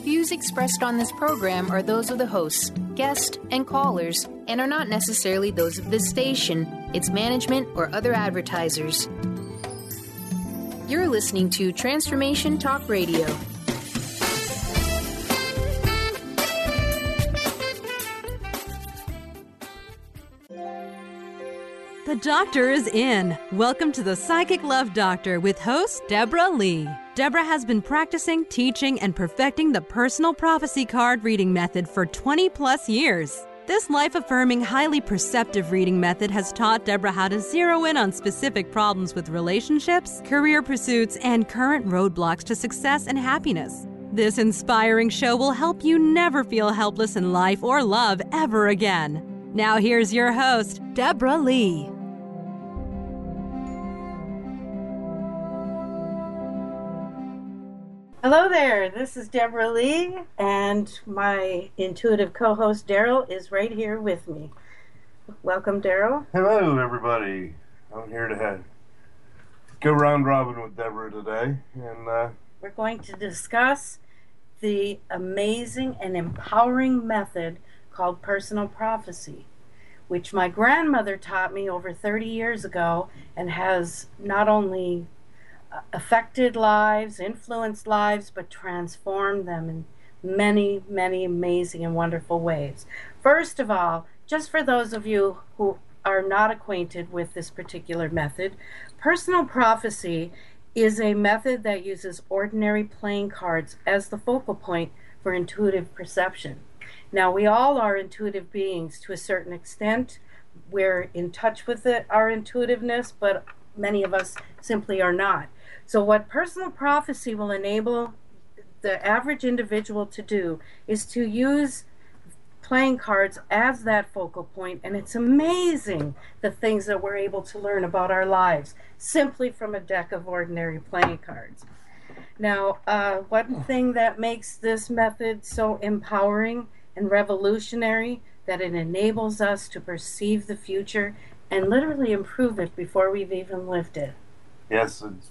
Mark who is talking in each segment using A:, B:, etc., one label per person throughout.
A: views expressed on this program are those of the hosts, guests, and callers, and are not necessarily those of this station, its management, or other advertisers. You're listening to Transformation Talk Radio.
B: The doctor is in. Welcome to the Psychic Love Doctor with host Deborah Lee. Deborah has been practicing, teaching, and perfecting the personal prophecy card reading method for 20 plus years. This life-affirming, highly perceptive reading method has taught Deborah how to zero in on specific problems with relationships, career pursuits, and current roadblocks to success and happiness. This inspiring show will help you never feel helpless in life or love ever again. Now here's your host, Deborah Lee.
C: Hello there, this is Deborah Lee, and my intuitive co-host Daryl is right here with me. Welcome, Daryl.
D: Hello, everybody. I'm here to go round robin with Deborah today, and
C: we're going to discuss the amazing and empowering method called personal prophecy, which my grandmother taught me over 30 years ago and has not only affected lives, influenced lives, but transformed them in many, many amazing and wonderful ways. First of all, just for those of you who are not acquainted with this particular method, personal prophecy is a method that uses ordinary playing cards as the focal point for intuitive perception. Now, we all are intuitive beings to a certain extent. We're in touch with our intuitiveness, but many of us simply are not. So what personal prophecy will enable the average individual to do is to use playing cards as that focal point, and it's amazing the things that we're able to learn about our lives simply from a deck of ordinary playing cards. Now, one thing that makes this method so empowering and revolutionary, that it enables us to perceive the future and literally improve it before we've even lived it.
D: Yes, it's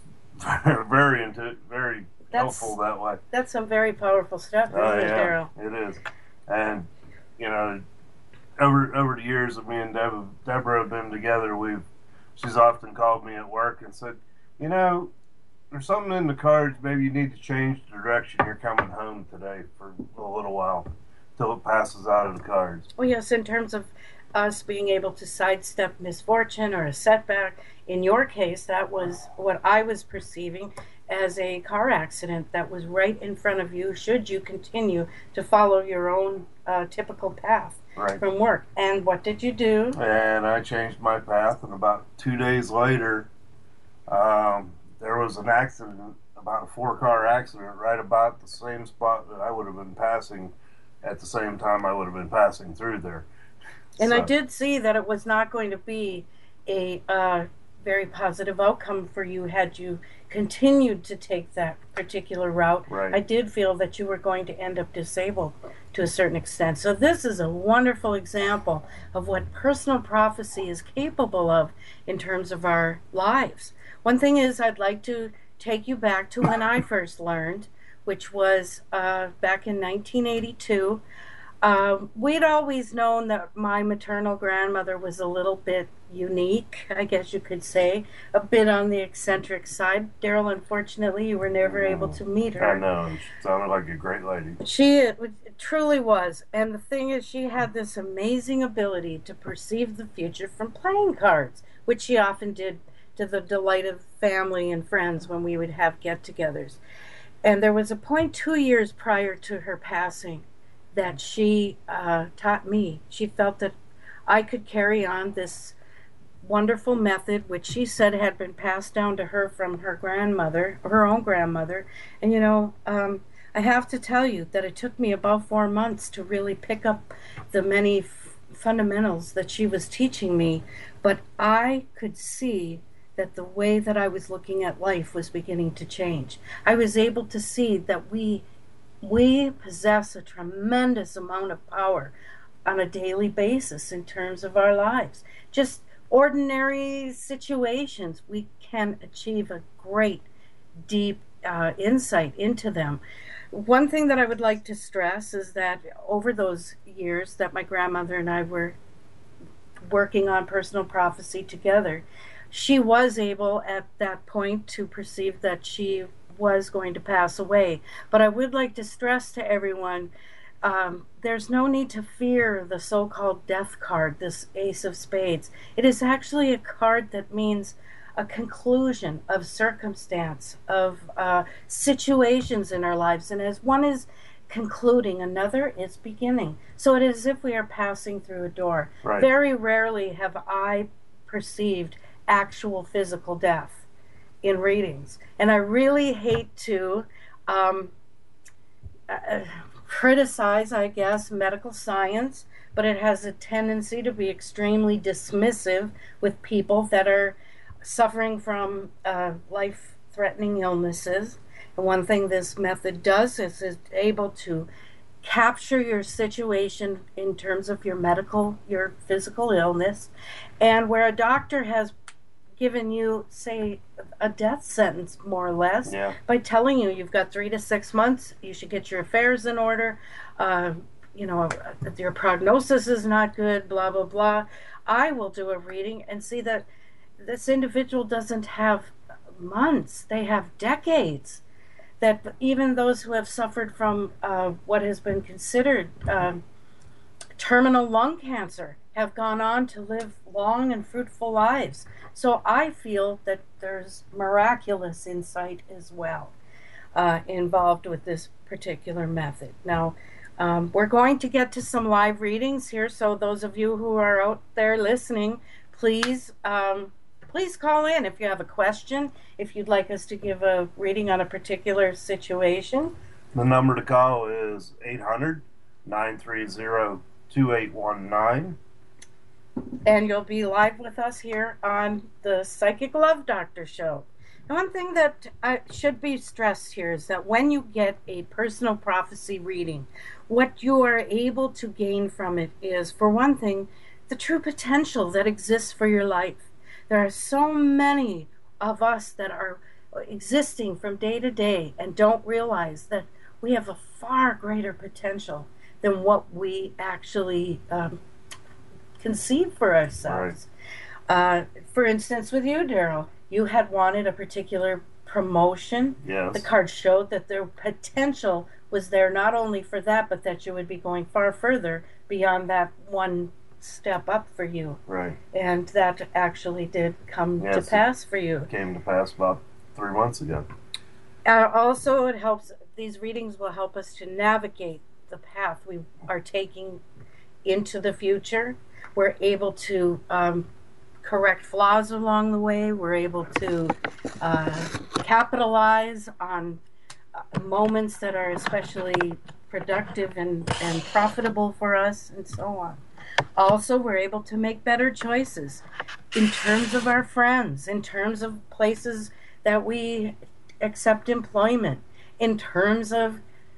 D: very helpful that way.
C: That's some very powerful stuff, isn't it, Daryl?
D: It is. And, you know, over the years that me and Deborah have been together, she's often called me at work and said, you know, there's something in the cards, maybe you need to change the direction you're coming home today for a little while, till it passes out of the cards.
C: Oh, yes, in terms of us being able to sidestep misfortune or a setback. In your case, that was what I was perceiving as a car accident that was right in front of you, should you continue to follow your own typical path from work. And what did you do?
D: And I changed my path, and about 2 days later, there was an accident, about a 4-car accident, right about the same spot that I would have been passing at the same time I would have been passing through there.
C: And I did see that it was not going to be a very positive outcome for you had you continued to take that particular route.
D: Right.
C: I did feel that you were going to end up disabled to a certain extent. So this is a wonderful example of what personal prophecy is capable of in terms of our lives. One thing is, I'd like to take you back to when I first learned, which was back in 1982. We'd always known that my maternal grandmother was a little bit unique, I guess you could say, a bit on the eccentric side. Daryl, unfortunately, you were never able to meet her.
D: I know. She sounded like a great lady.
C: She truly was. And the thing is, she had this amazing ability to perceive the future from playing cards, which she often did to the delight of family and friends when we would have get-togethers. And there was a point 2 years prior to her passing that she taught me. She felt that I could carry on this wonderful method, which she said had been passed down to her from her grandmother, her own grandmother. And, you know, I have to tell you that it took me about 4 months to really pick up the many fundamentals that she was teaching me. But I could see that the way that I was looking at life was beginning to change. I was able to see that we possess a tremendous amount of power on a daily basis in terms of our lives. Just ordinary situations, we can achieve a great, deep insight into them. One thing that I would like to stress is that over those years that my grandmother and I were working on personal prophecy together, she was able at that point to perceive that she was going to pass away. But I would like to stress to everyone, there's no need to fear the so-called death card, this Ace of Spades. It is actually a card that means a conclusion of circumstance, of situations in our lives. And as one is concluding, another is beginning. So it is as if we are passing through a door.
D: Right.
C: Very rarely have I perceived actual physical death in readings. And I really hate to criticize, I guess, medical science, but it has a tendency to be extremely dismissive with people that are suffering from life-threatening illnesses. And one thing this method does is it's able to capture your situation in terms of your physical illness, and where a doctor has given you, say, a death sentence, more or less, by telling you you've got 3 to 6 months, you should get your affairs in order, your prognosis is not good, blah, blah, blah. I will do a reading and see that this individual doesn't have months, they have decades. That even those who have suffered from what has been considered terminal lung cancer have gone on to live long and fruitful lives. So I feel that there's miraculous insight as well involved with this particular method. Now, we're going to get to some live readings here, so those of you who are out there listening, please call in if you have a question, if you'd like us to give a reading on a particular situation.
D: The number to call is 800-930-2819.
C: And you'll be live with us here on the Psychic Love Doctor Show. And one thing that should be stressed here is that when you get a personal prophecy reading, what you are able to gain from it is, for one thing, the true potential that exists for your life. There are so many of us that are existing from day to day and don't realize that we have a far greater potential than what we actually conceive for ourselves. Right. For instance, with you, Daryl, you had wanted a particular promotion.
D: Yes.
C: The card showed that their potential was there not only for that, but that you would be going far further beyond that one step up for you.
D: Right.
C: And that actually did come to pass for you.
D: It came to pass about 3 months ago.
C: Also, it helps, these readings will help us to navigate the path we are taking into the future. We're able to correct flaws along the way. We're able to capitalize on moments that are especially productive and profitable for us, and so on. Also, we're able to make better choices in terms of our friends, in terms of places that we accept employment, in terms of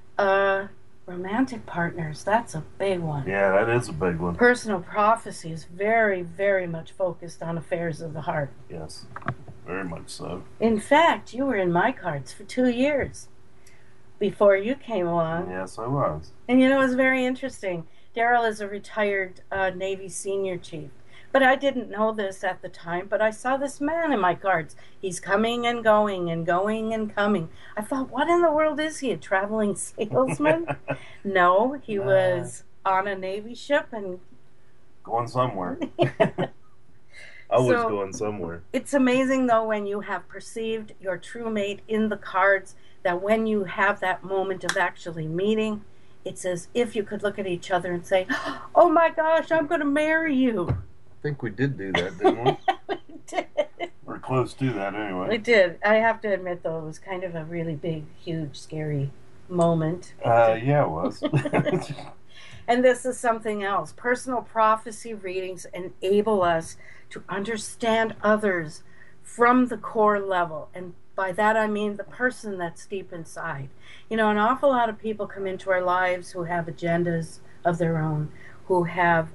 C: romantic partners. That's a big one.
D: Yeah, that is a big one.
C: Personal prophecy is very, very much focused on affairs of the heart.
D: Yes, very much so.
C: In fact, you were in my cards for 2 years before you came along.
D: Yes, I was.
C: And you know, it was very interesting. Daryl is a retired Navy senior chief. But I didn't know this at the time, but I saw this man in my cards. He's coming and going and going and coming. I thought, what in the world is he, a traveling salesman? No, he was on a Navy ship and...
D: going somewhere. Always going somewhere.
C: It's amazing, though, when you have perceived your true mate in the cards, that when you have that moment of actually meeting, it's as if you could look at each other and say, oh my gosh, I'm going to marry you.
D: I think we did do that, didn't we?
C: We did.
D: We're close to that anyway.
C: We did. I have to admit, though, it was kind of a really big, huge, scary moment.
D: Yeah, it was.
C: And this is something else. Personal prophecy readings enable us to understand others from the core level. And by that I mean the person that's deep inside. You know, an awful lot of people come into our lives who have agendas of their own, who have,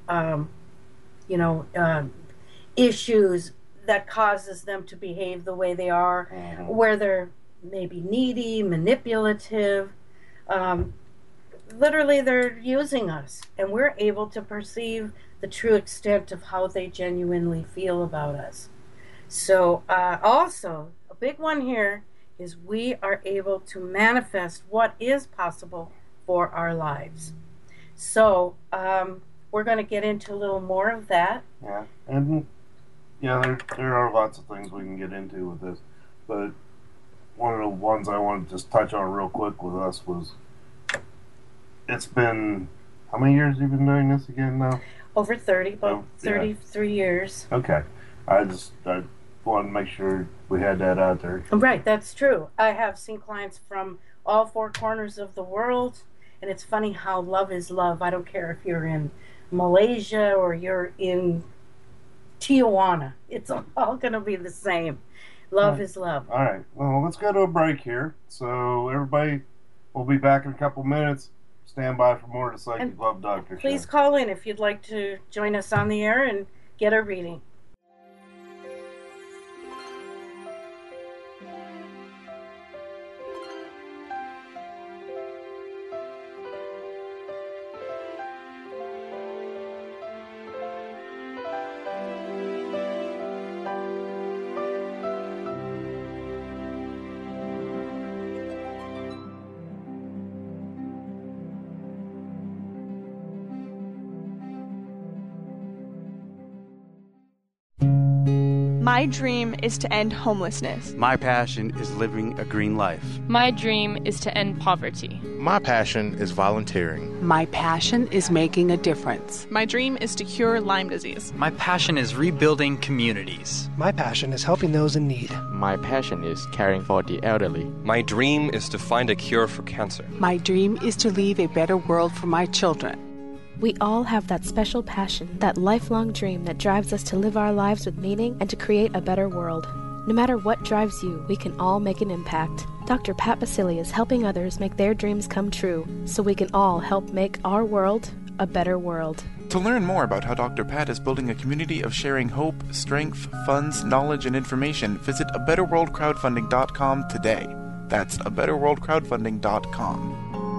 C: issues that causes them to behave the way they are, where they're maybe needy, manipulative, literally they're using us, and we're able to perceive the true extent of how they genuinely feel about us. So also, a big one here is we are able to manifest what is possible for our lives. So we're going to get into a little more of that.
D: Yeah, and there are lots of things we can get into with this, but one of the ones I wanted to just touch on real quick with us was, it's been, how many years have you been doing this again now?
C: Over 30, about 33 years.
D: Okay. I wanted to make sure we had that out there.
C: Right, that's true. I have seen clients from all four corners of the world, and it's funny how love is love. I don't care if you're in Malaysia or you're in Tijuana. It's all going to be the same. Love is love.
D: All right. Well, let's go to a break here. So everybody, we'll be back in a couple minutes. Stand by for more of the Psychic Love Doctor show.
C: Please call in if you'd like to join us on the air and get a reading.
E: My dream is to end homelessness.
F: My passion is living a green life.
G: My dream is to end poverty.
H: My passion is volunteering.
I: My passion is making a difference.
E: My dream is to cure Lyme disease.
J: My passion is rebuilding communities.
K: My passion is helping those in need.
L: My passion is caring for the elderly.
M: My dream is to find a cure for cancer.
I: My dream is to leave a better world for my children.
N: We all have that special passion, that lifelong dream that drives us to live our lives with meaning and to create a better world. No matter what drives you, we can all make an impact. Dr. Pat Baccili is helping others make their dreams come true, so we can all help make our world a better world.
O: To learn more about how Dr. Pat is building a community of sharing hope, strength, funds, knowledge, and information, visit abetterworldcrowdfunding.com today. That's abetterworldcrowdfunding.com.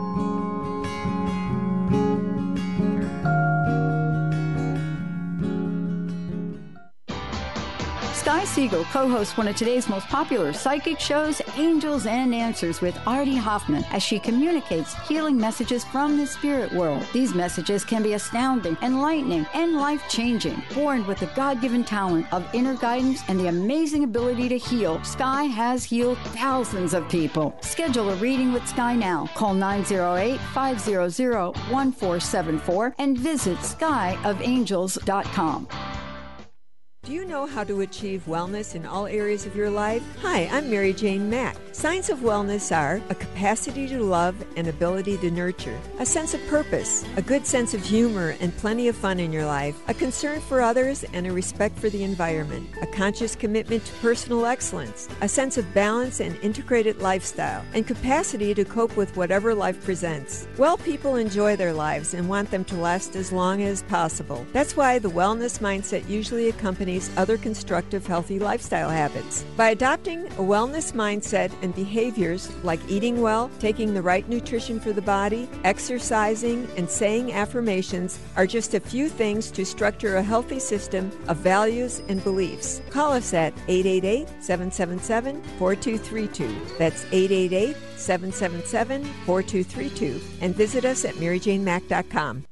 P: Sky Siegel co-hosts one of today's most popular psychic shows, Angels and Answers, with Artie Hoffman, as she communicates healing messages from the spirit world. These messages can be astounding, enlightening, and life-changing. Born with the God-given talent of inner guidance and the amazing ability to heal, Sky has healed thousands of people. Schedule a reading with Sky now. Call 908-500-1474 and visit skyofangels.com.
Q: Do you know how to achieve wellness in all areas of your life? Hi, I'm Mary Jane Mack. Signs of wellness are a capacity to love and ability to nurture, a sense of purpose, a good sense of humor and plenty of fun in your life, a concern for others and a respect for the environment, a conscious commitment to personal excellence, a sense of balance and integrated lifestyle, and capacity to cope with whatever life presents. Well people enjoy their lives and want them to last as long as possible. That's why the wellness mindset usually accompanies other constructive, healthy lifestyle habits. By adopting a wellness mindset and behaviors like eating well, taking the right nutrition for the body, exercising, and saying affirmations are just a few things to structure a healthy system of values and beliefs. Call us at 888-777-4232. That's 888-777-4232. And visit us at maryjanemack.com.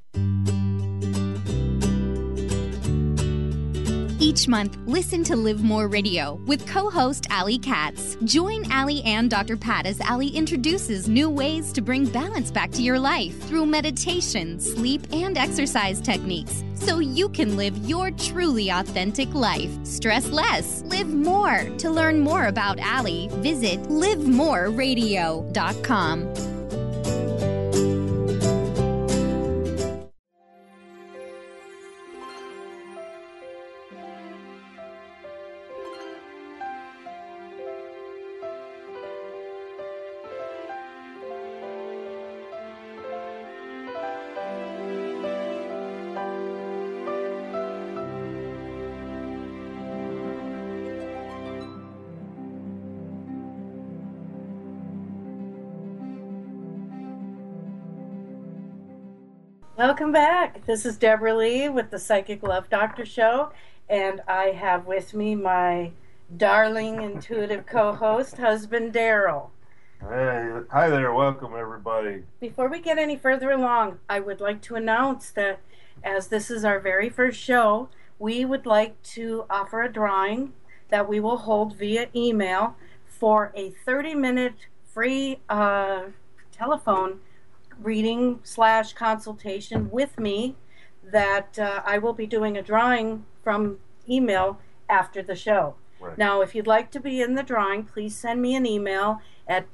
R: Each month, listen to Live More Radio with co-host Allie Katz. Join Allie and Dr. Pat as Allie introduces new ways to bring balance back to your life through meditation, sleep, and exercise techniques, so you can live your truly authentic life. Stress less, live more. To learn more about Allie, visit livemoreradio.com.
C: Welcome back. This is Deborah Lee with the Psychic Love Doctor Show, and I have with me my darling intuitive co-host, husband Daryl.
D: Hey, hi there. Welcome, everybody.
C: Before we get any further along, I would like to announce that as this is our very first show, we would like to offer a drawing that we will hold via email for a 30-minute free telephone reading / consultation with me that I will be doing a drawing from email after the show. Right. Now, if you'd like to be in the drawing, please send me an email at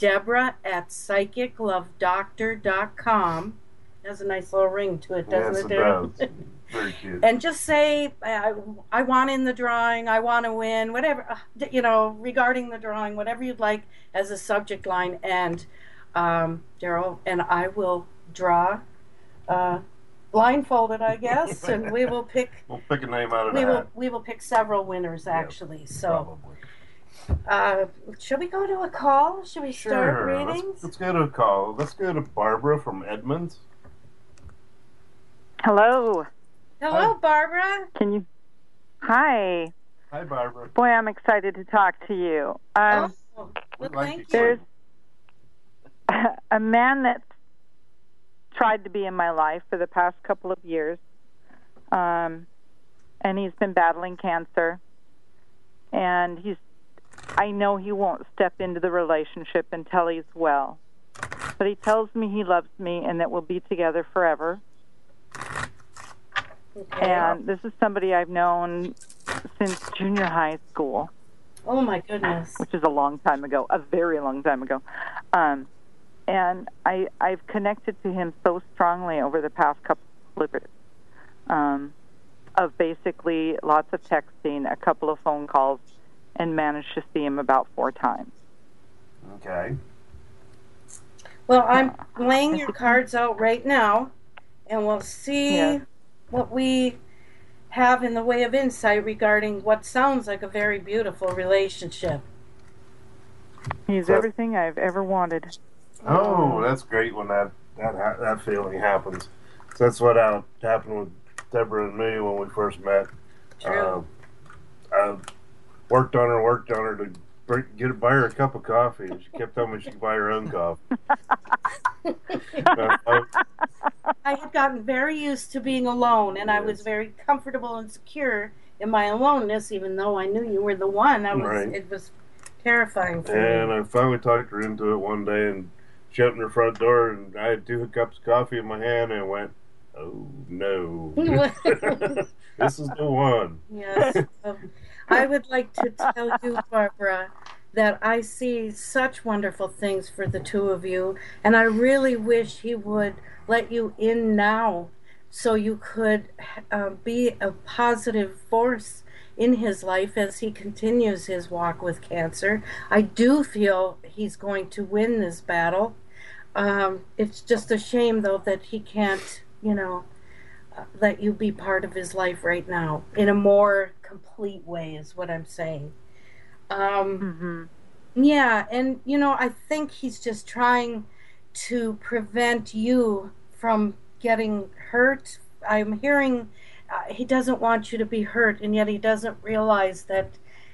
C: Deborah@psychiclovedoctor.com. It has a nice little ring to it, doesn't it?
D: Yes, it does. Very cute.
C: And just say, I want in the drawing, I want to win, whatever, regarding the drawing, whatever you'd like as a subject line. And Daryl and I will draw blindfolded, I guess, and we will pick.
D: We'll pick a name out of the hat.
C: We will pick several winners, actually. Yeah, so, should we go to a call? Should we start readings?
D: Let's go to a call. Let's go to Barbara from Edmonds.
S: Hello.
C: Hello, hi. Barbara.
S: Can you? Hi.
D: Hi, Barbara.
S: Boy, I'm excited to talk to you.
C: Well, thank you.
S: There's a man that's tried to be in my life for the past couple of years, and he's been battling cancer, and I know he won't step into the relationship until he's well, but he tells me he loves me and that we'll be together forever. Okay. And this is somebody I've known since junior high school.
C: Oh my goodness.
S: Which is a long time ago, a very long time ago. And I've connected to him so strongly over the past couple of years, of basically lots of texting, a couple of phone calls, and managed to see him about 4 times.
D: Okay.
C: Well, I'm laying your cards out right now, and we'll see what we have in the way of insight regarding what sounds like a very beautiful relationship.
S: He's everything I've ever wanted.
D: Oh, that's great when that feeling happens. So that's what happened with Deborah and me when we first met.
C: True.
D: I worked on her to buy her a cup of coffee, and she kept telling me she could buy her own coffee.
C: I had gotten very used to being alone, and I was very comfortable and secure in my aloneness, even though I knew you were the one. It was terrifying for me.
D: And I finally talked her into it one day, and she opened her front door, and I had 2 cups of coffee in my hand, and I went, oh no, this is the one.
C: Yes. I would like to tell you, Barbara, that I see such wonderful things for the two of you, and I really wish he would let you in now so you could be a positive force in his life as he continues his walk with cancer. I do feel he's going to win this battle. It's just a shame, though, that he can't, let you be part of his life right now in a more complete way is what I'm saying. Yeah, and, I think he's just trying to prevent you from getting hurt. I'm hearing he doesn't want you to be hurt, and yet he doesn't realize that,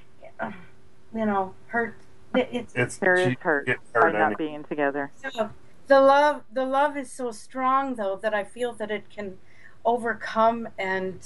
C: hurt.
S: There is hurt by not being together.
C: So the love is so strong, though, that I feel that it can overcome and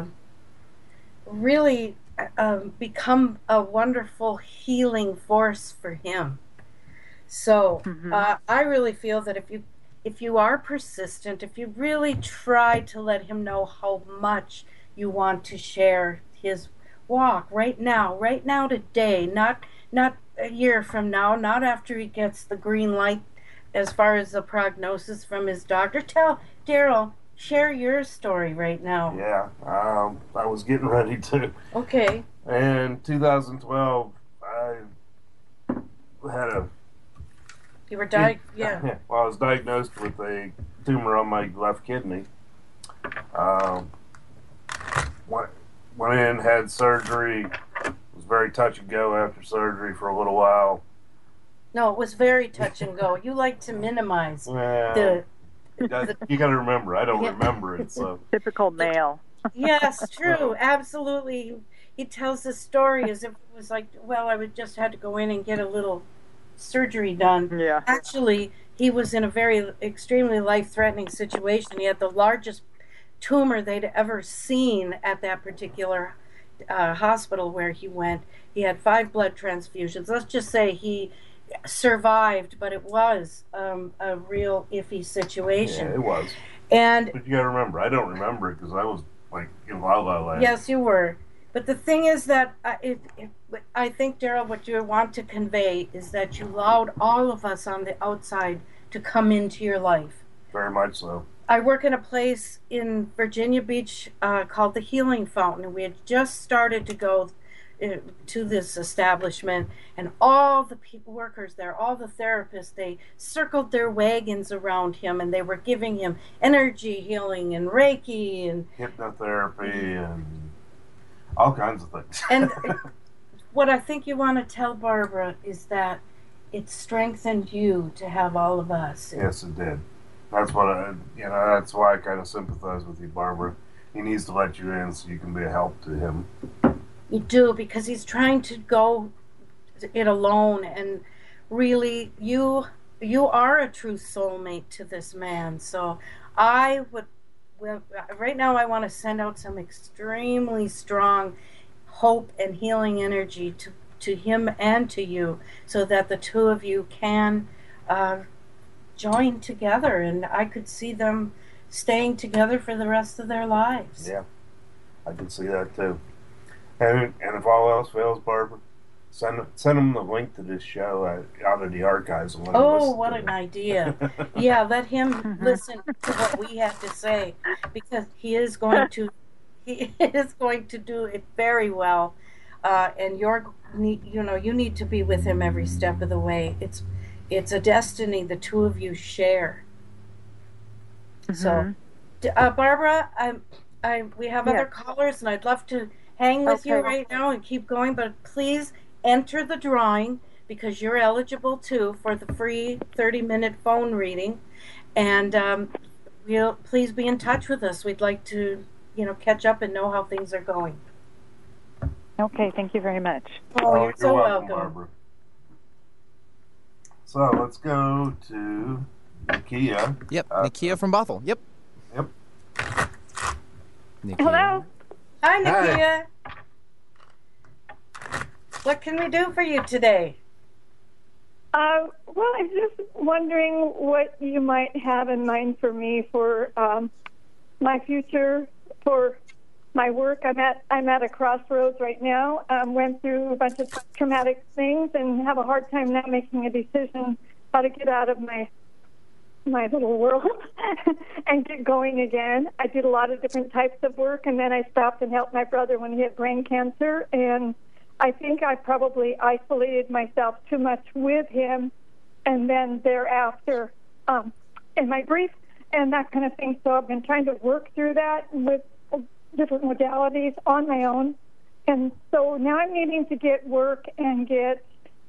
C: really become a wonderful healing force for him. So I really feel that if you are persistent, if you really try to let him know how much you want to share his walk right now today, not a year from now, not after he gets the green light as far as the prognosis from his doctor. Tell Daryl, share your story right now.
D: Yeah, I was getting ready to.
C: Okay.
D: In 2012, I had
C: You were diagnosed, yeah.
D: Well, I was diagnosed with a tumor on my left kidney. Went in, had surgery. Was very touch and go after surgery for a little while.
C: No, it was very touch and go. You like to minimize the
D: You got to remember, I don't remember it. So
S: typical male.
C: Yes, true, absolutely. He tells the story as if it was like, well, I would just had to go in and get a little surgery done.
S: Yeah.
C: Actually, he was in a very extremely life-threatening situation. He had the largest tumor they'd ever seen at that particular hospital where he went. He had 5 blood transfusions. Let's just say he survived, but it was a real iffy situation.
D: Yeah, it was.
C: But
D: you got to remember, I don't remember it because I was like in La La Land.
C: Yes, you were. But the thing is that I think, Daryl, what you want to convey is that you allowed all of us on the outside to come into your life.
D: Very much so.
C: I work in a place in Virginia Beach called the Healing Fountain, and we had just started to go to this establishment, and all the workers there, all the therapists, they circled their wagons around him, and they were giving him energy healing and Reiki and
D: hypnotherapy and all kinds of things.
C: And what I think you want to tell Barbara is that it strengthened you to have all of us.
D: Yes, it did. That's what that's why I kind of sympathize with you, Barbara. He needs to let you in so you can be a help to him.
C: You do, because he's trying to go it alone, and really, you are a true soulmate to this man. So right now I want to send out some extremely strong hope and healing energy to him and to you, so that the two of you can join together, and I could see them staying together for the rest of their lives.
D: Yeah, I can see that too. And if all else fails, Barbara, send them the link to this show out of the archives.
C: What an idea. Yeah, let him listen to what we have to say, because he is going to do it very well. And you need to be with him every step of the way. It's a destiny the two of you share. So, Barbara, we have other callers, and I'd love to hang with you right now and keep going, but please enter the drawing, because you're eligible too for the free 30-minute phone reading. And please be in touch with us. We'd like to, catch up and know how things are going.
S: Okay, thank you very much.
C: You're so welcome.
D: Barbara. So let's go to Nakia.
T: Yep, Nakia from Bothell. Yep.
U: Nakia. Hello.
C: Hi, Nakia. What can we do for you today?
U: Well, I'm just wondering what you might have in mind for me for my future, for my work. I'm at a crossroads right now. Went through a bunch of traumatic things and have a hard time now making a decision how to get out of my little world and get going again. I did a lot of different types of work, and then I stopped and helped my brother when he had brain cancer, and I think I probably isolated myself too much with him, and then thereafter in my grief and that kind of thing. So I've been trying to work through that with different modalities on my own, and so now I'm needing to get work and get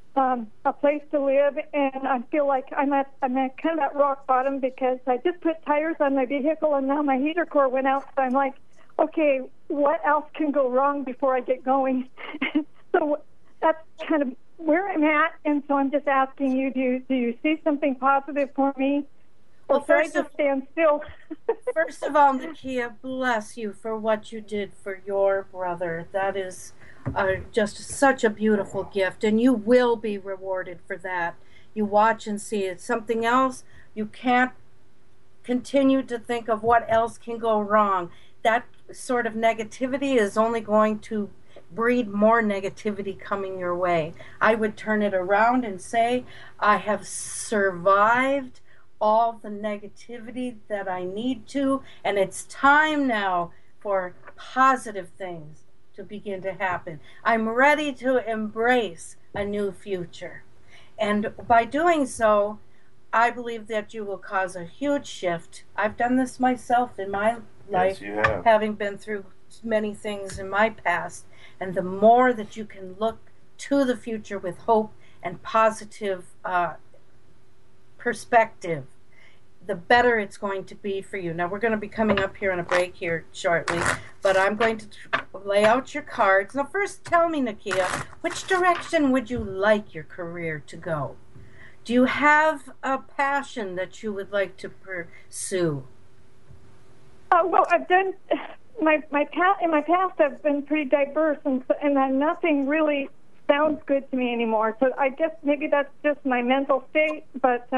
U: a place to live, and I feel like I'm at kind of at rock bottom, because I just put tires on my vehicle and now my heater core went out, so I'm like, okay, what else can go wrong before I get going? So that's kind of where I'm at, and so I'm just asking you, do you see something positive for me? Well, first I just stand still.
C: First of all, Nakia, bless you for what you did for your brother. That is just such a beautiful gift, and you will be rewarded for that. You watch and see it. Something else, you can't continue to think of what else can go wrong. That sort of negativity is only going to breed more negativity coming your way. I would turn it around and say, I have survived all the negativity that I need to, and it's time now for positive things to begin to happen. I'm ready to embrace a new future. And by doing so, I believe that you will cause a huge shift. I've done this myself in my life, having been through many things in my past. And the more that you can look to the future with hope and positive perspective, the better it's going to be for you. Now, we're going to be coming up here on a break here shortly, but I'm going to lay out your cards. Now, first tell me, Nakia, which direction would you like your career to go? Do you have a passion that you would like to pursue?
U: Well, I've done in my past. I've been pretty diverse, and nothing really sounds good to me anymore. So I guess maybe that's just my mental state. But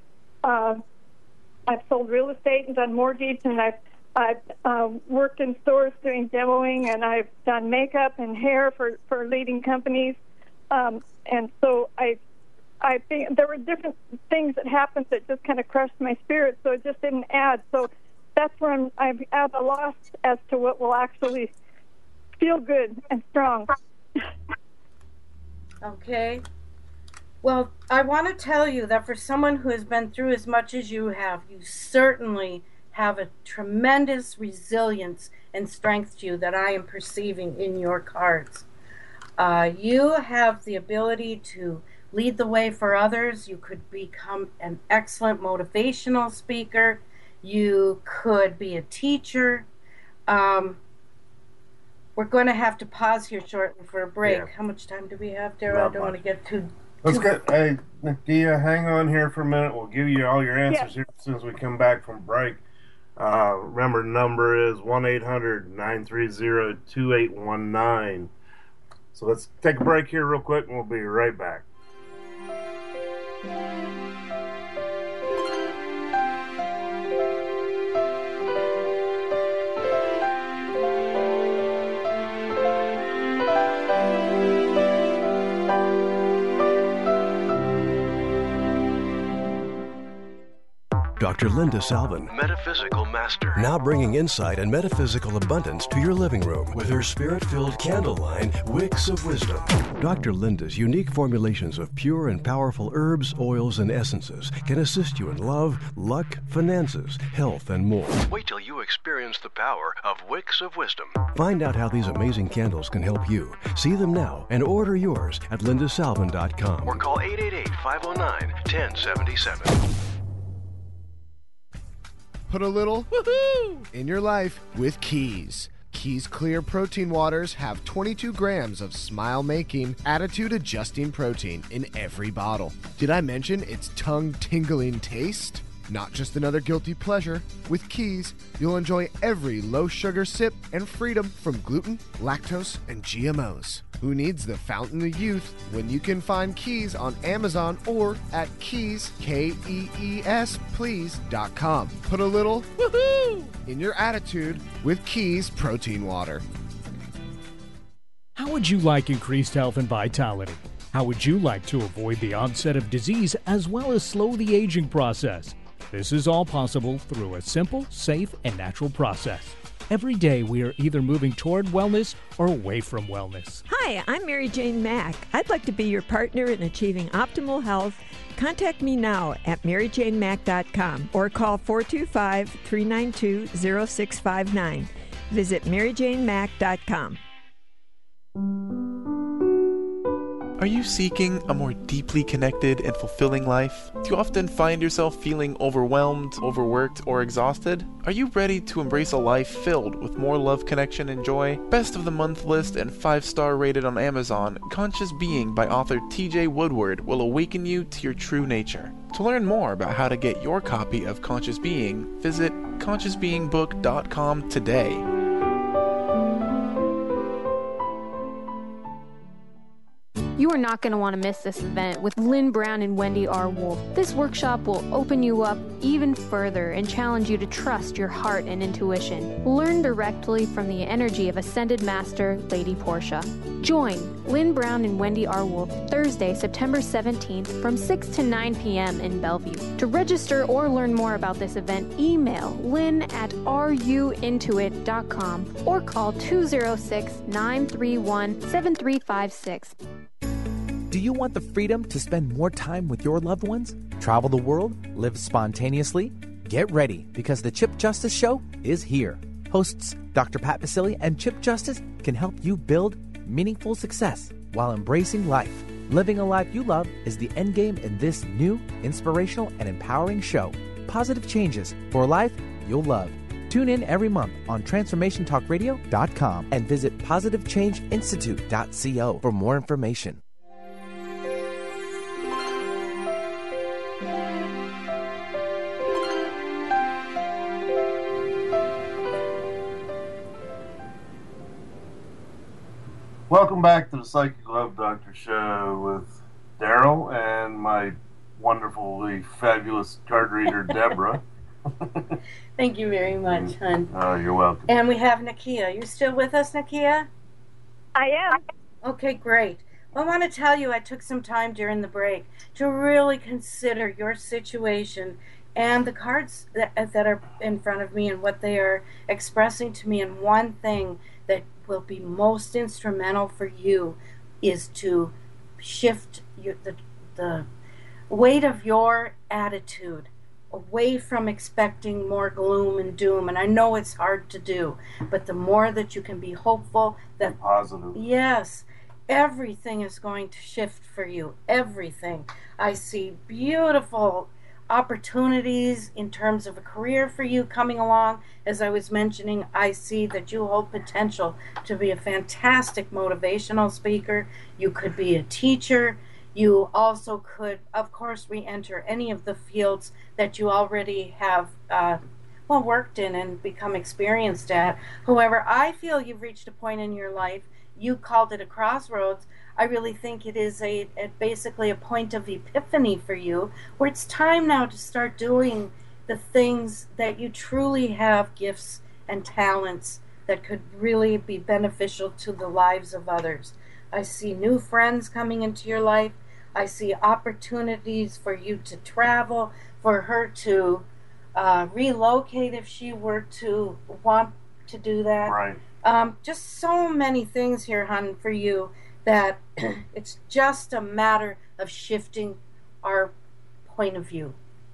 U: I've sold real estate and done mortgage, and I've worked in stores doing demoing, and I've done makeup and hair for leading companies. And so I think there were different things that happened that just kind of crushed my spirit, so it just didn't add. So that's where I'm at a loss as to what will actually feel good and strong.
C: Okay. Well, I want to tell you that for someone who has been through as much as you have, you certainly have a tremendous resilience and strength to you that I am perceiving in your cards. You have the ability to lead the way for others. You could become an excellent motivational speaker. You could be a teacher. We're going to have to pause here shortly for a break. Yeah. How much time do we have, Daryl? I don't want to get too...
D: Let's get... Hey, Nakia, hang on here for a minute. We'll give you all your answers here as soon as we come back from break. Remember, the number is 1-800-930-2819. So let's take a break here real quick, and we'll be right back.
A: Dr. Linda Salvin, Metaphysical Master, now bringing insight and metaphysical abundance to your living room with her spirit-filled candle line, Wicks of Wisdom. Dr. Linda's unique formulations of pure and powerful herbs, oils, and essences can assist you in love, luck, finances, health, and more. Wait till you experience the power of Wicks of Wisdom. Find out how these amazing candles can help you. See them now and order yours at lindasalvin.com or call 888-509-1077.
V: Put a little woohoo in your life with Keys. Keys Clear Protein Waters have 22 grams of smile-making, attitude-adjusting protein in every bottle. Did I mention its tongue-tingling taste? Not just another guilty pleasure. With Keys, you'll enjoy every low-sugar sip and freedom from gluten, lactose, and GMOs. Who needs the fountain of youth when you can find Keys on Amazon or at Keys, Kees, please.com. Put a little woohoo in your attitude with Keys Protein Water.
W: How would you like increased health and vitality? How would you like to avoid the onset of disease as well as slow the aging process? This is all possible through a simple, safe, and natural process. Every day we are either moving toward wellness or away from wellness.
Q: Hi, I'm Mary Jane Mack. I'd like to be your partner in achieving optimal health. Contact me now at maryjanemack.com or call 425-392-0659. Visit maryjanemack.com.
O: Are you seeking a more deeply connected and fulfilling life? Do you often find yourself feeling overwhelmed, overworked, or exhausted? Are you ready to embrace a life filled with more love, connection, and joy? Best of the month list and 5-star rated on Amazon, Conscious Being by author TJ Woodward will awaken you to your true nature. To learn more about how to get your copy of Conscious Being, visit consciousbeingbook.com today.
X: You are not going to want to miss this event with Lynn Brown and Wendy R. Wolf. This workshop will open you up even further and challenge you to trust your heart and intuition. Learn directly from the energy of Ascended Master, Lady Portia. Join Lynn Brown and Wendy R. Wolf Thursday, September 17th from 6 to 9 p.m. in Bellevue. To register or learn more about this event, email lynn@ruintuit.com or call 206-931-7356.
T: Do you want the freedom to spend more time with your loved ones? Travel the world? Live spontaneously? Get ready, because the Chip Justice Show is here. Hosts Dr. Pat Basile and Chip Justice can help you build meaningful success while embracing life. Living a life you love is the endgame in this new, inspirational, and empowering show. positive changes for a life you'll love. Tune in every month on TransformationTalkRadio.com and visit PositiveChangeInstitute.co for more information.
D: Welcome back to the Psychic Love Doctor Show with Daryl and my wonderfully fabulous card reader, Deborah.
C: Thank you very much, hon.
D: Oh, you're welcome.
C: And we have Nakia. You still with us, Nakia?
U: I am.
C: Okay, great. Well, I want to tell you I took some time during the break to really consider your situation and the cards that are in front of me and what they are expressing to me. And one thing that will be most instrumental for you is to shift the weight of your attitude away from expecting more gloom and doom. And I know it's hard to do, but the more that you can be hopeful, that
D: positive.
C: Yes, everything is going to shift for you. Everything. I see beautiful opportunities in terms of a career for you coming along. As I was mentioning, I see that you hold potential to be a fantastic motivational speaker. You could be a teacher. You also could, of course, re-enter any of the fields that you already have worked in and become experienced at. However, I feel you've reached a point in your life, you called it a crossroads. I really think it is basically a point of epiphany for you, where it's time now to start doing the things that you truly have gifts and talents that could really be beneficial to the lives of others. I see new friends coming into your life. I see opportunities for you to travel, for her to relocate if she were to want to do that.
D: Right.
C: Just so many things here, hon, for you, that it's just a matter of shifting our point of view.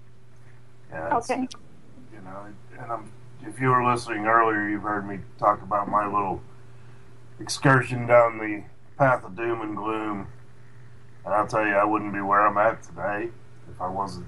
D: Yeah,
U: okay.
D: You know, and if you were listening earlier, you've heard me talk about my little excursion down the path of doom and gloom. And I'll tell you, I wouldn't be where I'm at today if I wasn't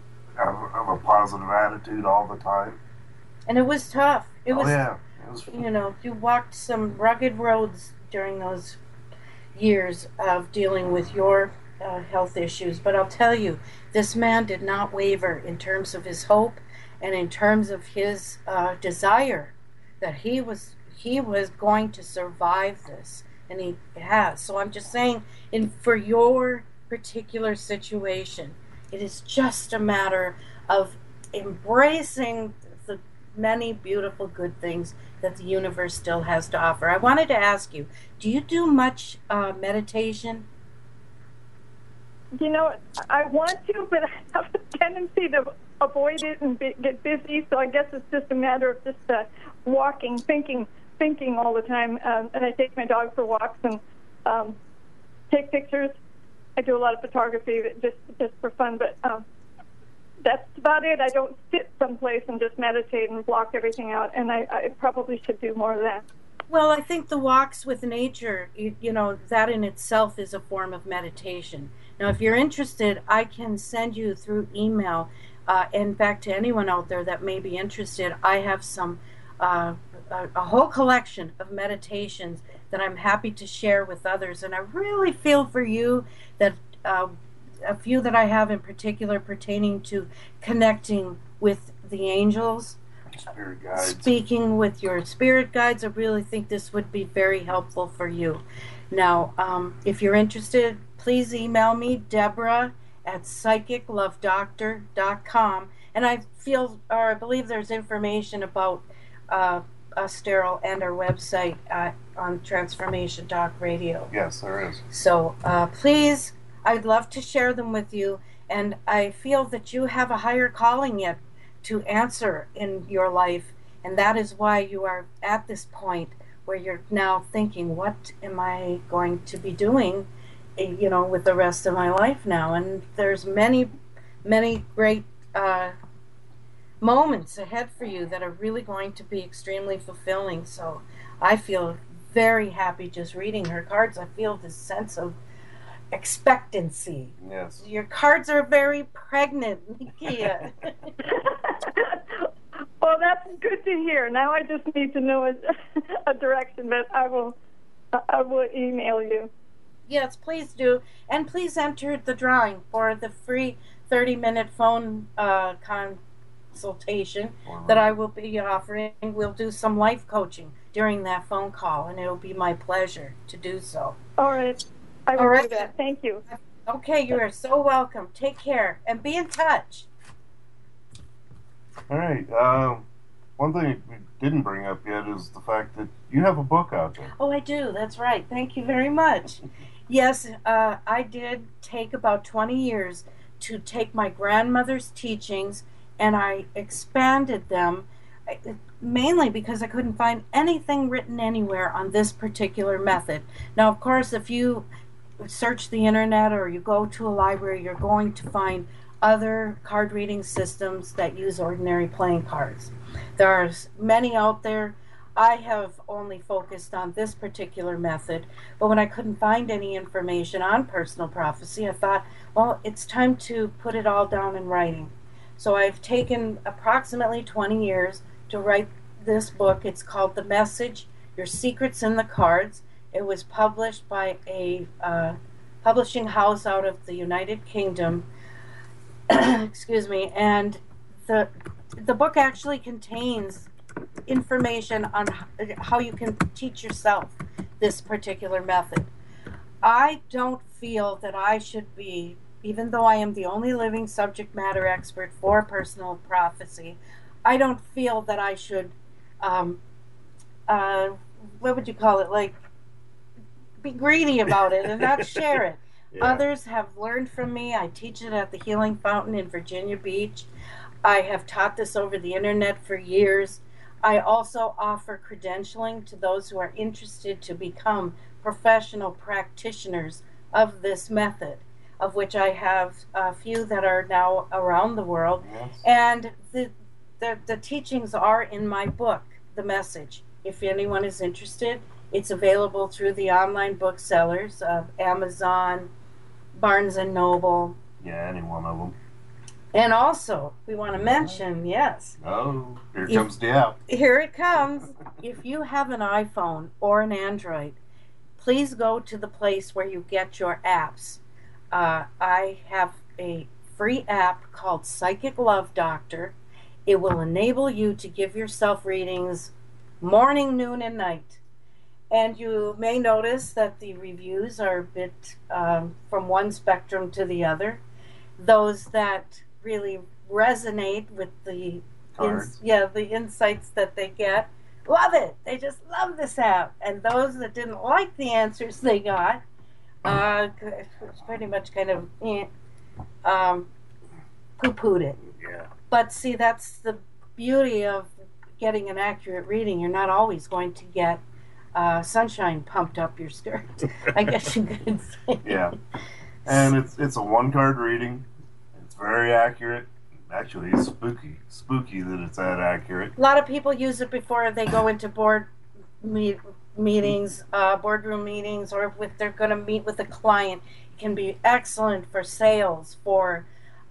D: of a positive attitude all the time.
C: And it was tough. It was,
D: yeah.
C: You know, you walked some rugged roads during those years of dealing with your health issues. But I'll tell you, this man did not waver in terms of his hope and in terms of his desire that he was going to survive this. And he has. So I'm just saying, for your particular situation, it is just a matter of embracing the many beautiful good things that the universe still has to offer. I wanted to ask you, do you do much meditation?
U: You know, I want to, but I have a tendency to avoid it and get busy, so I guess it's just a matter of just walking, thinking all the time, and I take my dog for walks and take pictures. I do a lot of photography just for fun, but that's about it. I don't sit someplace and just meditate and block everything out, and I probably should do more of that.
C: Well, I think the walks with nature, you know, that in itself is a form of meditation. Now, if you're interested, I can send you through email, in fact, to anyone out there that may be interested, I have some a whole collection of meditations that I'm happy to share with others. And I really feel for you that a few that I have in particular pertaining to connecting with the angels,
D: spirit guides,
C: speaking with your spirit guides, I really think this would be very helpful for you. Now, if you're interested, please email me, Deborah at psychiclovedoctor.com. And I believe there's information about us, Daryl, and our website on Transformation Talk Radio.
D: Yes, there is.
C: So please, I'd love to share them with you, and I feel that you have a higher calling yet to answer in your life, and that is why you are at this point where you're now thinking, what am I going to be doing, you know, with the rest of my life now? And there's many, many great moments ahead for you that are really going to be extremely fulfilling. So I feel very happy just reading her cards. I feel this sense of expectancy.
D: Yes.
C: Your cards are very pregnant, Nikia.
U: Well, that's good to hear. Now I just need to know a direction, but I will email you.
C: Yes, please do. And please enter the drawing for the free 30-minute phone consultation that I will be offering. We'll do some life coaching during that phone call, and it'll be my pleasure to do so.
U: All right. I will do that. Thank you.
C: Okay, you are so welcome. Take care, and be in touch.
D: All right. One thing we didn't bring up yet is the fact that you have a book out there.
C: Oh, I do. That's right. Thank you very much. Yes, I did take about 20 years to take my grandmother's teachings, and I expanded them, mainly because I couldn't find anything written anywhere on this particular method. Now, of course, if you search the internet or you go to a library, you're going to find other card reading systems that use ordinary playing cards. There are many out there. I have only focused on this particular method, but when I couldn't find any information on personal prophecy, I thought, well, it's time to put it all down in writing. So I've taken approximately 20 years to write this book. It's called The Message, Your Secrets in the Cards. It was published by a publishing house out of the United Kingdom. Excuse me. And the book actually contains information on how you can teach yourself this particular method. I don't feel that I should be, even though I am the only living subject matter expert for personal prophecy, I don't feel that I should, what would you call it, like, be greedy about it and not share it. Yeah. Others have learned from me. I teach it at the Healing Fountain in Virginia Beach. I have taught this over the internet for years. I also offer credentialing to those who are interested to become professional practitioners of this method, of which I have a few that are now around the world. Yes. And the teachings are in my book, The Message. If anyone is interested, it's available through the online booksellers of Amazon, Barnes & Noble.
D: Yeah, any one of them.
C: And also, we want to mention, yes.
D: Oh, here comes the app.
C: Here it comes. If you have an iPhone or an Android, please go to the place where you get your apps. I have a free app called Psychic Love Doctor. It will enable you to give yourself readings morning, noon, and night. And you may notice that the reviews are a bit from one spectrum to the other. Those that really resonate with the the insights that they get, love it. They just love this app. And those that didn't like the answers they got, pretty much kind of poo-pooed it.
D: Yeah.
C: But see, that's the beauty of getting an accurate reading. You're not always going to get sunshine pumped up your skirt, I guess you could say.
D: Yeah. And it's a one-card reading. It's very accurate. Actually, it's spooky that it's that accurate.
C: A lot of people use it before they go into meetings, boardroom meetings, or if they're going to meet with a client. It can be excellent for sales, for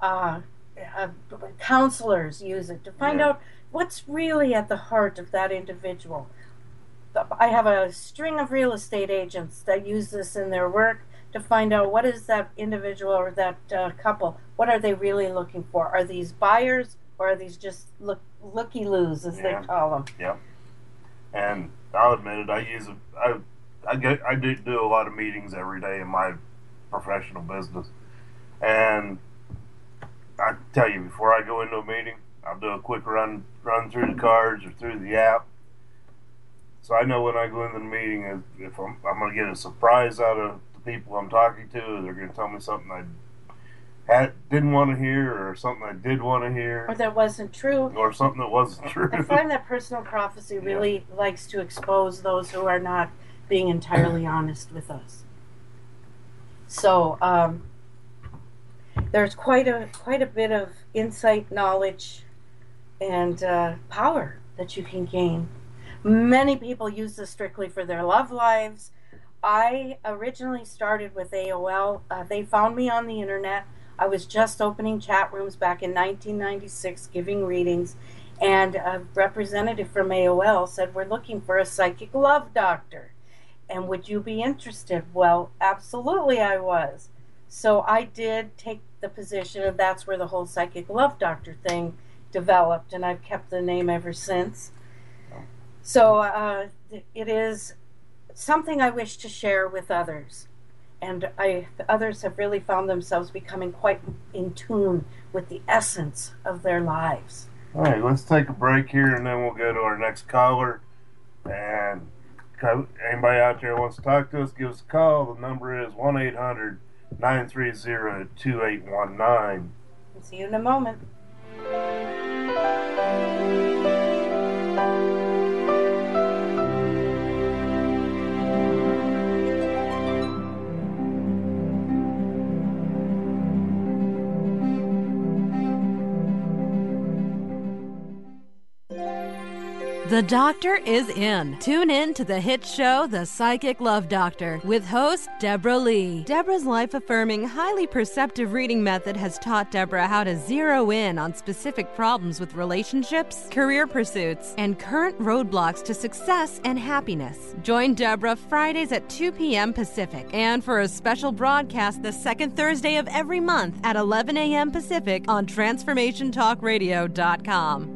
C: counselors use it to find out what's really at the heart of that individual. I have a string of real estate agents that use this in their work to find out what is that individual or that couple, what are they really looking for? Are these buyers or are these just looky-loos, as they call them?
D: Yeah. And I'll admit it, I do a lot of meetings every day in my professional business. And I tell you, before I go into a meeting, I'll do a quick run through the cards or through the app. So I know when I go into the meeting, if I'm going to get a surprise out of the people I'm talking to, they're going to tell me something I didn't want to hear, or something I did want to hear.
C: Or that wasn't true.
D: Or something that wasn't true.
C: I find that personal prophecy really likes to expose those who are not being entirely honest with us. So there's quite a bit of insight, knowledge, and power that you can gain. Many people use this strictly for their love lives. I originally started with AOL. They found me on the internet. I was just opening chat rooms back in 1996, giving readings, and a representative from AOL said, "We're looking for a psychic love doctor, and would you be interested?" Well, absolutely I was. So I did take the position, and that's where the whole psychic love doctor thing developed, and I've kept the name ever since. So it is something I wish to share with others, and others have really found themselves becoming quite in tune with the essence of their lives.
D: All right, let's take a break here, and then we'll go to our next caller. And anybody out there wants to talk to us, give us a call. The number is 1-800-930-2819.
C: We'll see you in a moment.
B: The Doctor is in. Tune in to the hit show, The Psychic Love Doctor, with host Deborah Lee. Deborah's life-affirming, highly perceptive reading method has taught Deborah how to zero in on specific problems with relationships, career pursuits, and current roadblocks to success and happiness. Join Deborah Fridays at 2 p.m. Pacific, and for a special broadcast the second Thursday of every month at 11 a.m. Pacific on TransformationTalkRadio.com.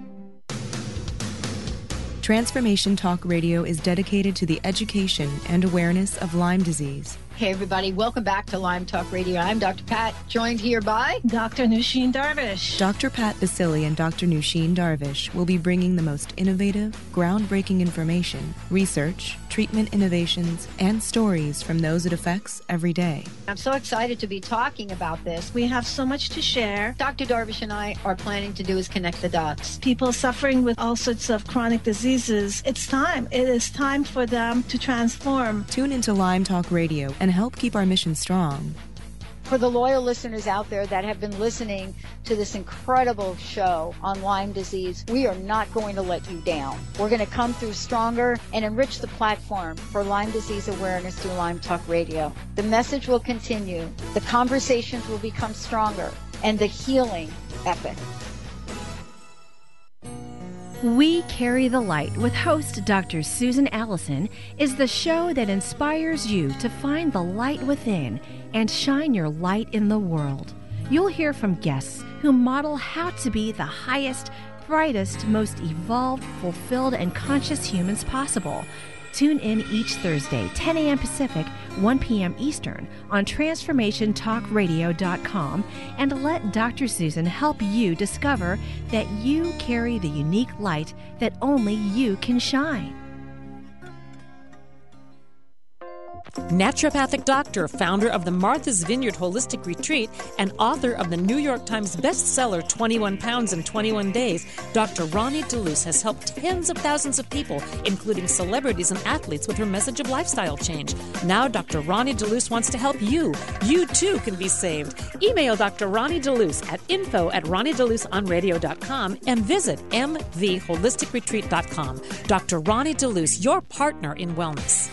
F: Transformation Talk Radio is dedicated to the education and awareness of Lyme disease.
G: Hey, everybody. Welcome back to Lyme Talk Radio. I'm Dr. Pat, joined here by
H: Dr. Nusheen Darvish.
F: Dr. Pat Basili and Dr. Nusheen Darvish will be bringing the most innovative, groundbreaking information, research, treatment innovations, and stories from those it affects every day.
G: I'm so excited to be talking about this.
H: We have so much to share.
G: Dr. Darvish and I are planning to do is connect the dots.
H: People suffering with all sorts of chronic diseases, it's time. It is time for them to transform.
F: Tune into Lyme Talk Radio and help keep our mission strong.
G: For the loyal listeners out there that have been listening to this incredible show on Lyme disease, we are not going to let you down. We're going to come through stronger and enrich the platform for Lyme disease awareness through Lyme Talk Radio. The message will continue, the conversations will become stronger, and the healing epic.
Y: We Carry the Light with host Dr. Susan Allison is the show that inspires you to find the light within and shine your light in the world. You'll hear from guests who model how to be the highest, brightest, most evolved, fulfilled, and conscious humans possible. Tune in each Thursday, 10 a.m. Pacific, 1 p.m. Eastern, on TransformationTalkRadio.com, and let Dr. Susan help you discover that you carry the unique light that only you can shine.
Z: Naturopathic doctor, founder of the Martha's Vineyard Holistic Retreat, and author of the New York Times bestseller 21 Pounds in 21 Days, Dr. Ronnie DeLuce has helped tens of thousands of people, including celebrities and athletes, with her message of lifestyle change. Now Dr. Ronnie DeLuce wants to help you. You too can be saved. Email Dr. Ronnie DeLuce at info@ronniedeluceonradio.com and visit mtheholisticretreat.com. Dr. Ronnie DeLuce, your partner in wellness.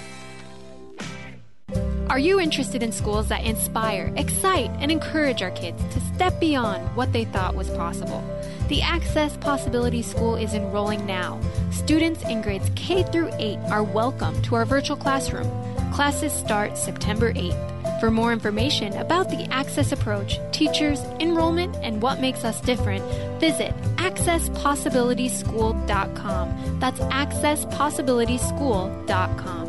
X: Are you interested in schools that inspire, excite, and encourage our kids to step beyond what they thought was possible? The Access Possibility School is enrolling now. Students in grades K through 8 are welcome to our virtual classroom. Classes start September 8th. For more information about the Access approach, teachers, enrollment, and what makes us different, visit accesspossibilityschool.com. That's accesspossibilityschool.com.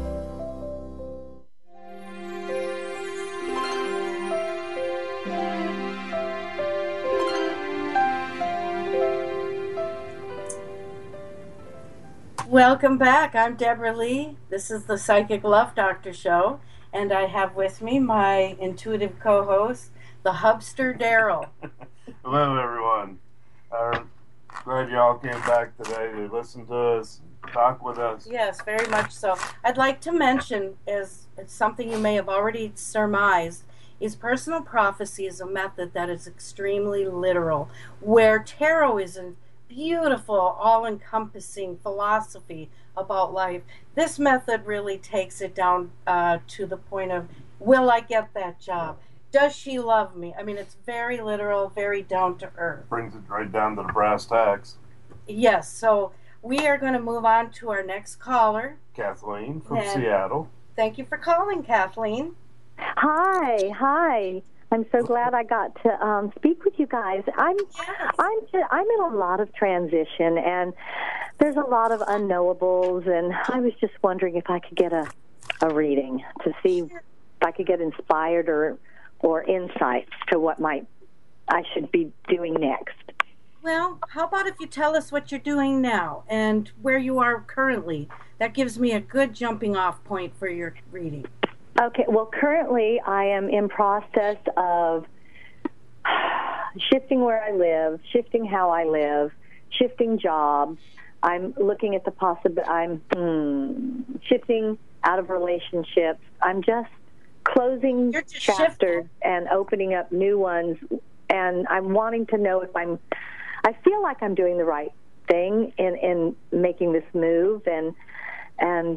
C: Welcome back. I'm Deborah Lee. This is the Psychic Love Doctor Show, and I have with me my intuitive co-host, the Hubster Daryl.
D: Hello, everyone. Glad y'all came back today to listen to us, talk with us.
C: Yes, very much so. I'd like to mention, as something you may have already surmised, is personal prophecy is a method that is extremely literal, where tarot is beautiful, all-encompassing philosophy about life. This method really takes it down to the point of, will I get that job? Does she love me? I mean, it's very literal, very down to earth.
D: Brings it right down to the brass tacks.
C: Yes, so we are going to move on to our next caller.
D: Kathleen from Seattle.
C: Thank you for calling, Kathleen.
E: Hi. I'm so glad I got to speak with you guys. I'm in a lot of transition, and there's a lot of unknowables, and I was just wondering if I could get a reading to see if I could get inspired or insights to what I should be doing next.
C: Well, how about if you tell us what you're doing now and where you are currently? That gives me a good jumping off point for your reading.
E: Okay, well, currently I am in process of shifting where I live, shifting how I live, shifting jobs. I'm looking at the possibility. I'm shifting out of relationships. I'm just closing chapters and opening up new ones, and I'm wanting to know if I feel like I'm doing the right thing in making this move, and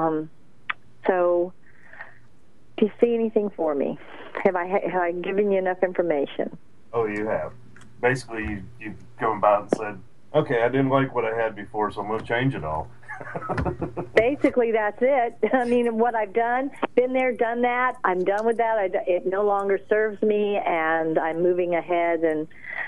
E: so do you see anything for me? Have I given you enough information?
D: Oh, you have. Basically, you've come about and said, okay, I didn't like what I had before, so I'm going to change it all.
E: Basically, that's it. I mean, what I've done, been there, done that. I'm done with that. It no longer serves me, and I'm moving ahead. And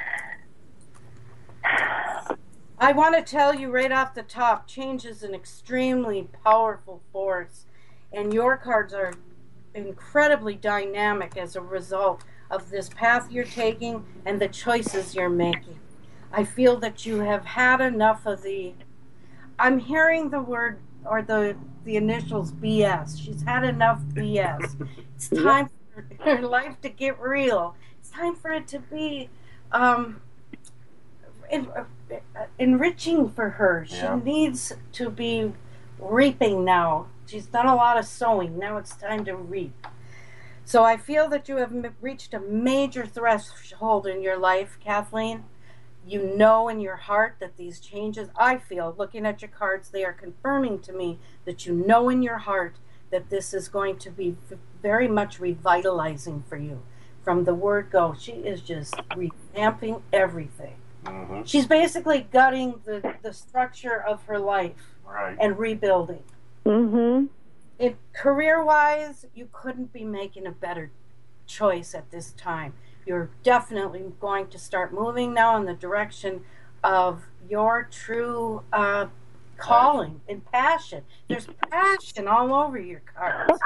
C: I want to tell you right off the top, change is an extremely powerful force, and your cards are incredibly dynamic as a result of this path you're taking and the choices you're making. I feel that you have had enough of I'm hearing the word or the initials BS. She's had enough BS. It's time for her life to get real. It's time for it to be enriching for her. She needs to be reaping now. She's done a lot of sowing. Now it's time to reap. So I feel that you have reached a major threshold in your life, Kathleen. You know in your heart that these changes, I feel, looking at your cards, they are confirming to me that you know in your heart that this is going to be very much revitalizing for you. From the word go, she is just revamping everything. Mm-hmm. She's basically gutting the structure of her life and rebuilding.
E: Mm-hmm.
C: Career-wise, you couldn't be making a better choice at this time. You're definitely going to start moving now in the direction of your true calling and passion. There's passion all over your cards.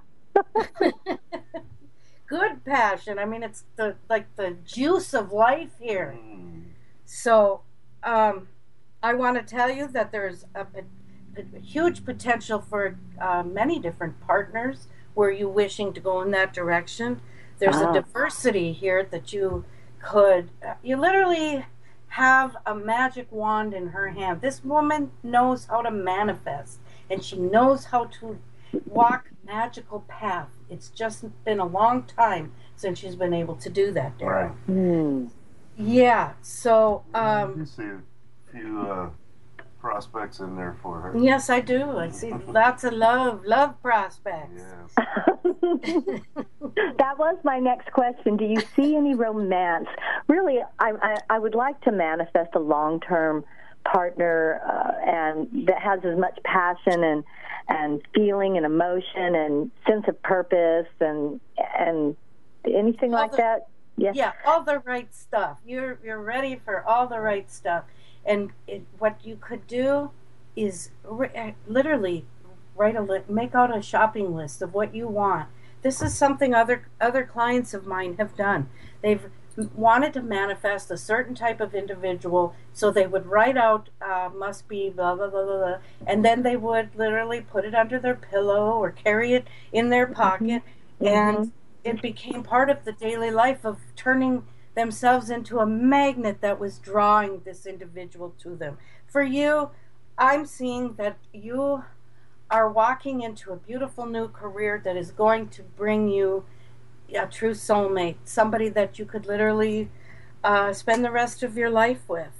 C: Good passion. I mean, it's the juice of life here. So I want to tell you that there's a huge potential for many different partners. Were you wishing to go in that direction? There's a diversity here that you literally have a magic wand in her hand. This woman knows how to manifest, and she knows how to walk a magical path. It's just been a long time since she's been able to do that, Daryl.
E: Right.
C: Yeah, so
D: you see a few prospects in there for her.
C: Yes, I do. I see lots of love prospects.
D: Yes.
E: That was my next question. Do you see any romance? Really, I would like to manifest a long-term partner and that has as much passion and feeling and emotion and sense of purpose and anything like that. Yes.
C: Yeah, all the right stuff. You're ready for all the right stuff. And what you could do is literally make out a shopping list of what you want. This is something other clients of mine have done. They've wanted to manifest a certain type of individual, so they would write out must be blah, blah, blah, blah, blah, and then they would literally put it under their pillow or carry it in their pocket, and it became part of the daily life of turning themselves into a magnet that was drawing this individual to them. For you, I'm seeing that you are walking into a beautiful new career that is going to bring you a true soulmate, somebody that you could literally spend the rest of your life with.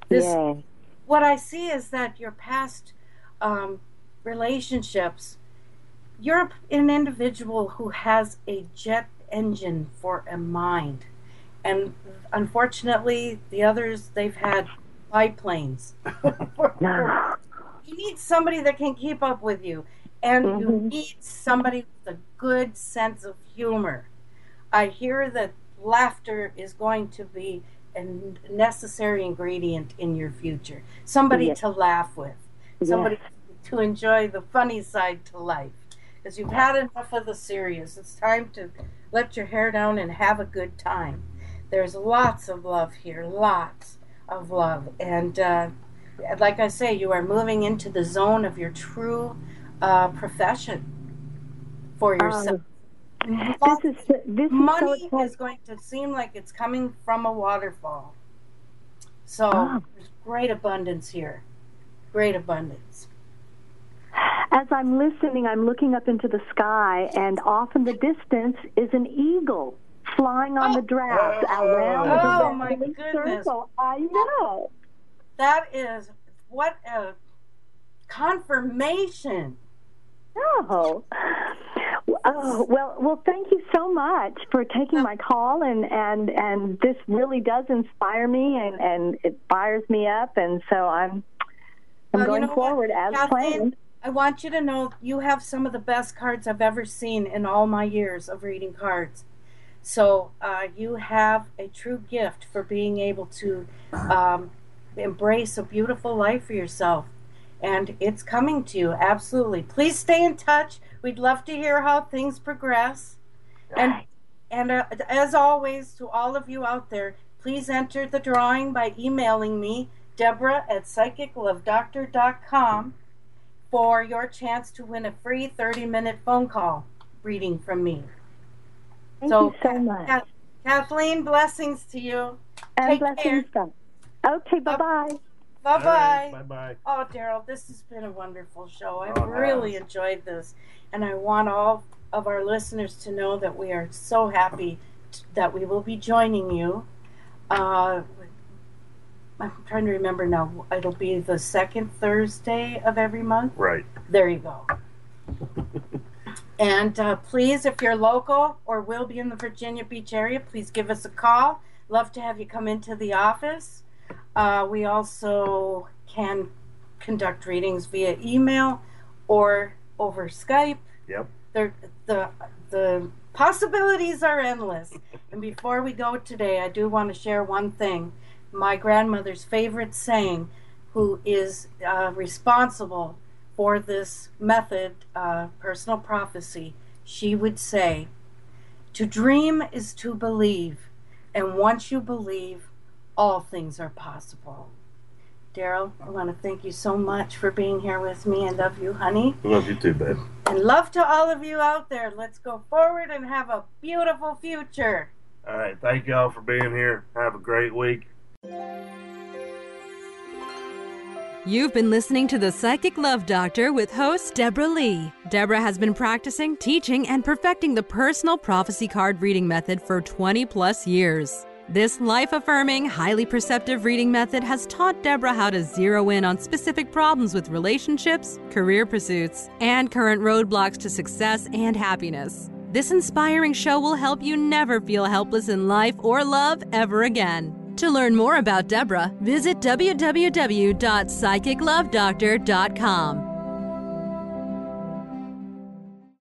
C: What I see is that your past relationships, you're an individual who has a jet engine for a mind. And unfortunately, the others, they've had biplanes. You need somebody that can keep up with you. And you need somebody with a good sense of humor. I hear that laughter is going to be a necessary ingredient in your future. Somebody to laugh with. Somebody to enjoy the funny side to life. Because you've had enough of the serious. It's time to let your hair down and have a good time. There's lots of love here. Lots of love. And like I say, you are moving into the zone of your true profession for yourself. Money is going to seem like it's coming from a waterfall. So there's great abundance here. Great abundance.
E: As I'm listening, I'm looking up into the sky, and off in the distance is an eagle flying on the draft around
C: my goodness.
E: Circle. I know.
C: That is, what a confirmation.
E: Oh, well, thank you so much for taking my call, and this really does inspire me, and it fires me up, and so I'm going forward as planned.
C: I want you to know you have some of the best cards I've ever seen in all my years of reading cards. So you have a true gift for being able to embrace a beautiful life for yourself. And it's coming to you, absolutely. Please stay in touch. We'd love to hear how things progress. And as always, to all of you out there, please enter the drawing by emailing me, Deborah@psychiclovedoctor.com, for your chance to win a free 30-minute phone call reading from me.
E: Thank you so much.
C: Kathleen, blessings to you.
E: And
C: Take care.
E: Okay, bye-bye.
C: Bye-bye.
D: Right, bye-bye.
C: Oh, Daryl, this has been a wonderful show. I've really enjoyed this. And I want all of our listeners to know that we are so happy that we will be joining you. I'm trying to remember now. It'll be the second Thursday of every month?
D: Right.
C: There you go. And please, if you're local or will be in the Virginia Beach area, please give us a call. Love to have you come into the office. We also can conduct readings via email or over Skype.
D: Yep.
C: The possibilities are endless. And before we go today, I do want to share one thing. My grandmother's favorite saying, who is responsible for this method, personal prophecy, she would say, "To dream is to believe, and once you believe, all things are possible." Daryl, I want to thank you so much for being here with me. I love you, honey.
D: Love you too, babe.
C: And love to all of you out there. Let's go forward and have a beautiful future.
D: All right. Thank y'all for being here. Have a great week.
B: You've been listening to The Psychic Love Doctor with host Deborah Lee. Deborah has been practicing, teaching, and perfecting the personal prophecy card reading method for 20 plus years. This life-affirming, highly perceptive reading method has taught Deborah how to zero in on specific problems with relationships, career pursuits, and current roadblocks to success and happiness. This inspiring show will help you never feel helpless in life or love ever again. To learn more about Deborah, visit www.psychiclovedoctor.com.